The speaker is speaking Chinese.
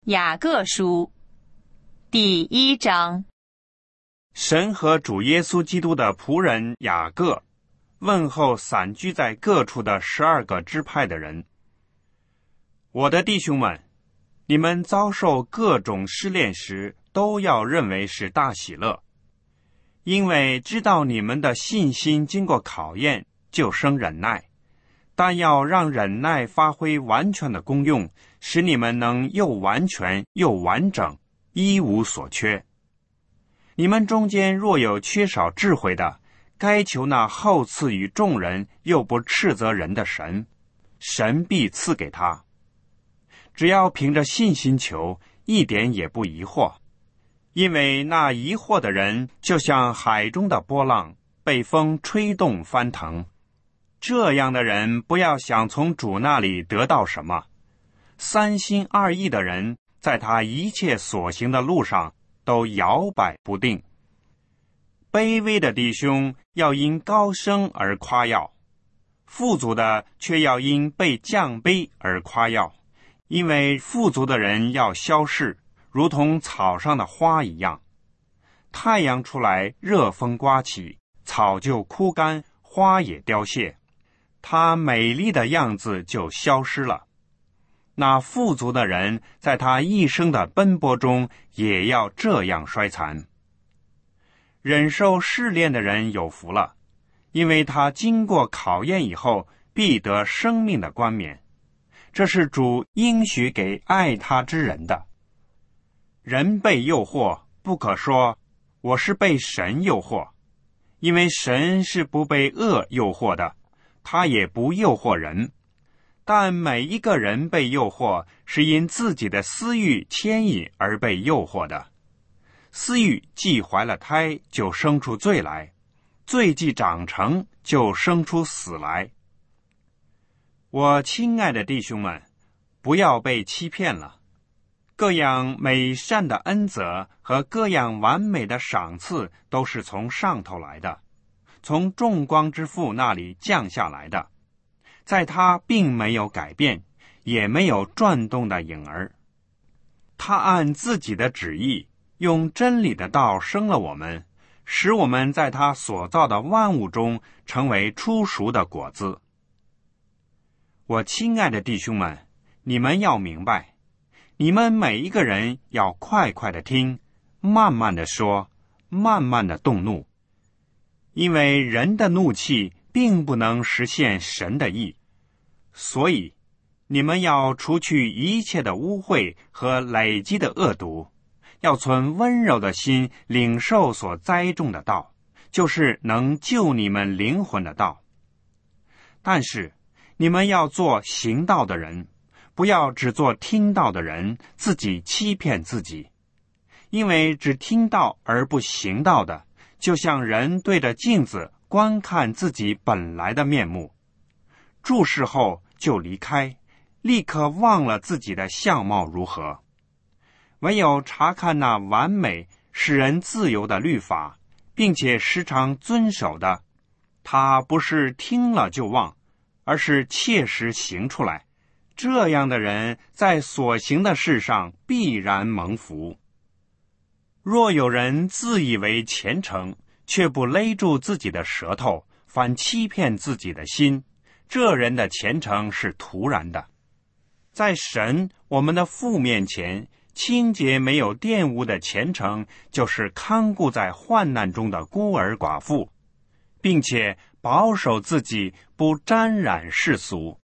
雅各书第1章。 神和主耶稣基督的仆人雅各，问候散居在各处的12个支派的人。我的弟兄们，你们遭受各种试炼时，都要认为是大喜乐，因为知道你们的信心经过考验，就生忍耐。但要让忍耐发挥完全的功用，使你们能又完全又完整，一无所缺。你们中间若有缺少智慧的，该求那厚赐予众人又不斥责人的神，神必赐给他。只要凭着信心求，一点也不疑惑，因为那疑惑的人就像海中的波浪，被风吹动翻腾。这样的人不要想从主那里得到什么。三心二意的人，在他一切所行的路上都摇摆不定。卑微的弟兄要因高升而夸耀，富足的却要因被降卑而夸耀，因为富足的人要消逝，如同草上的花一样。太阳出来，热风刮起，草就枯干，花也凋谢，他美丽的样子就消失了。那富足的人在他一生的奔波中也要这样衰残。忍受试炼的人有福了，因为他经过考验以后，必得生命的冠冕。这是主应许给爱他之人的。人被诱惑，不可说我是被神诱惑，因为神是不被恶诱惑的，他也不诱惑人。但每一个人被诱惑，是因自己的私欲牵引而被诱惑的。私欲既怀了胎，就生出罪来；罪既长成，就生出死来。我亲爱的弟兄们，不要被欺骗了。各样美善的恩泽和各样完美的赏赐，都是从上头来的，从众光之父那里降下来的。在他并没有改变，也没有转动的影儿。他按自己的旨意，用真理的道生了我们，使我们在他所造的万物中成为初熟的果子。我亲爱的弟兄们，你们要明白，你们每一个人要快快的听，慢慢的说，慢慢的动怒，因为人的怒气并不能实现神的意。所以你们要除去一切的污秽和累积的恶毒，要存温柔的心领受所栽种的道，就是能救你们灵魂的道。但是你们要做行道的人，不要只做听道的人，自己欺骗自己。因为只听道而不行道的，就像人对着镜子观看自己本来的面目，注视后就离开，立刻忘了自己的相貌如何。唯有查看那完美使人自由的律法，并且时常遵守的，他不是听了就忘，而是切实行出来。这样的人在所行的事上必然蒙福。若有人自以为虔诚，却不勒住自己的舌头，反欺骗自己的心，这人的虔诚是徒然的。在神我们的父面前，清洁没有玷污的虔诚，就是看顾在患难中的孤儿寡妇，并且保守自己不沾染世俗。